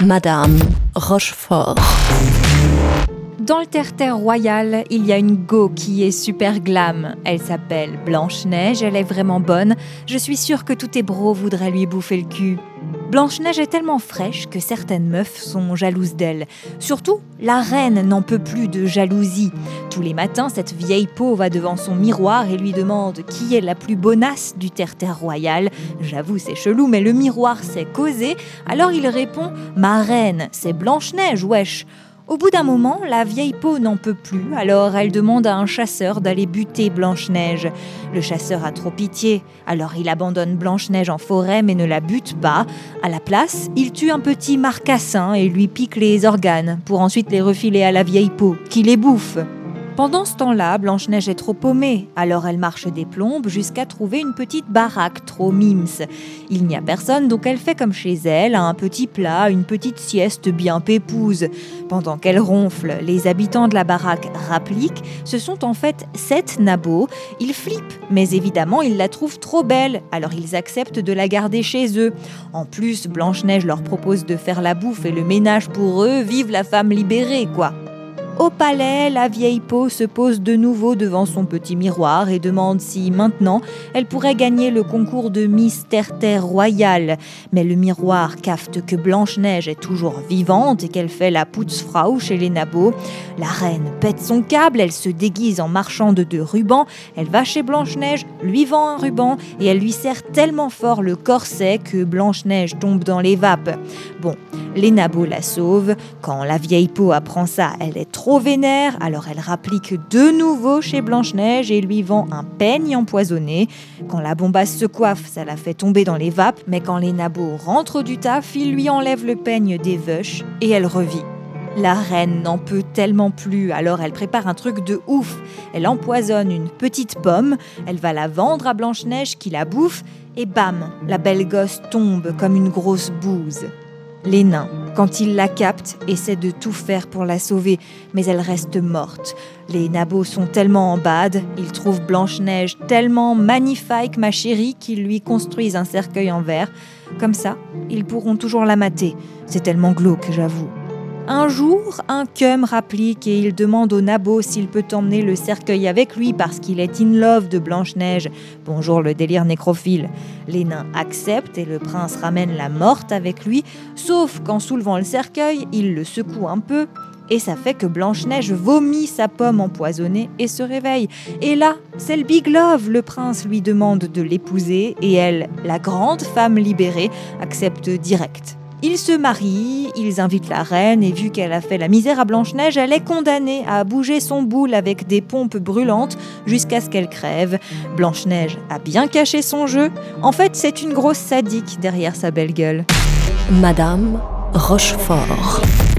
Madame Rochefort. Dans le terre-terre royal, il y a une go qui est super glam. Elle s'appelle Blanche-Neige, elle est vraiment bonne. Je suis sûre que tous tes bros voudraient lui bouffer le cul. Blanche-Neige est tellement fraîche que certaines meufs sont jalouses d'elle. Surtout, la reine n'en peut plus de jalousie. Tous les matins, cette vieille peau va devant son miroir et lui demande qui est la plus bonasse du terre-terre royal. J'avoue, c'est chelou, mais le miroir sait causer. Alors il répond « Ma reine, c'est Blanche-Neige, wesh !» Au bout d'un moment, la vieille peau n'en peut plus, alors elle demande à un chasseur d'aller buter Blanche-Neige. Le chasseur a trop pitié, alors il abandonne Blanche-Neige en forêt mais ne la bute pas. À la place, il tue un petit marcassin et lui pique les organes, pour ensuite les refiler à la vieille peau, qui les bouffe. Pendant ce temps-là, Blanche-Neige est trop paumée, alors elle marche des plombes jusqu'à trouver une petite baraque trop mims. Il n'y a personne, donc elle fait comme chez elle, un petit plat, une petite sieste bien pépouse. Pendant qu'elle ronfle, les habitants de la baraque rappliquent. Ce sont en fait 7 nabots. Ils flippent, mais évidemment, ils la trouvent trop belle, alors ils acceptent de la garder chez eux. En plus, Blanche-Neige leur propose de faire la bouffe et le ménage pour eux, vive la femme libérée, quoi. Au palais, la vieille peau se pose de nouveau devant son petit miroir et demande si, maintenant, elle pourrait gagner le concours de Miss Terre-Terre Royale. Mais le miroir capte que Blanche-Neige est toujours vivante et qu'elle fait la Putzfrau chez les nabots. La reine pète son câble, elle se déguise en marchande de rubans, elle va chez Blanche-Neige, lui vend un ruban et elle lui serre tellement fort le corset que Blanche-Neige tombe dans les vapes. Bon, les nabots la sauvent. Quand la vieille peau apprend ça, elle est trop vénère, alors elle rapplique de nouveau chez Blanche-Neige et lui vend un peigne empoisonné. Quand la bombasse se coiffe, ça la fait tomber dans les vapes, mais quand les nabots rentrent du taf, ils lui enlèvent le peigne des veuches et elle revit. La reine n'en peut tellement plus, alors elle prépare un truc de ouf. Elle empoisonne une petite pomme, elle va la vendre à Blanche-Neige qui la bouffe, et bam, la belle gosse tombe comme une grosse bouse. Les nains, quand ils la captent, essaient de tout faire pour la sauver, mais elle reste morte. Les nabots sont tellement en bad, ils trouvent Blanche-Neige tellement magnifique, ma chérie, qu'ils lui construisent un cercueil en verre. Comme ça, ils pourront toujours la mater. C'est tellement glauque, j'avoue. Un jour, un cum rapplique et il demande au nabot s'il peut emmener le cercueil avec lui parce qu'il est in love de Blanche-Neige. Bonjour le délire nécrophile. Les nains acceptent et le prince ramène la morte avec lui, sauf qu'en soulevant le cercueil, il le secoue un peu et ça fait que Blanche-Neige vomit sa pomme empoisonnée et se réveille. Et là, c'est le big love. Le prince lui demande de l'épouser et elle, la grande femme libérée, accepte direct. Ils se marient, ils invitent la reine et vu qu'elle a fait la misère à Blanche-Neige, elle est condamnée à bouger son boule avec des pompes brûlantes jusqu'à ce qu'elle crève. Blanche-Neige a bien caché son jeu. En fait, c'est une grosse sadique derrière sa belle gueule. Madame Rochefort.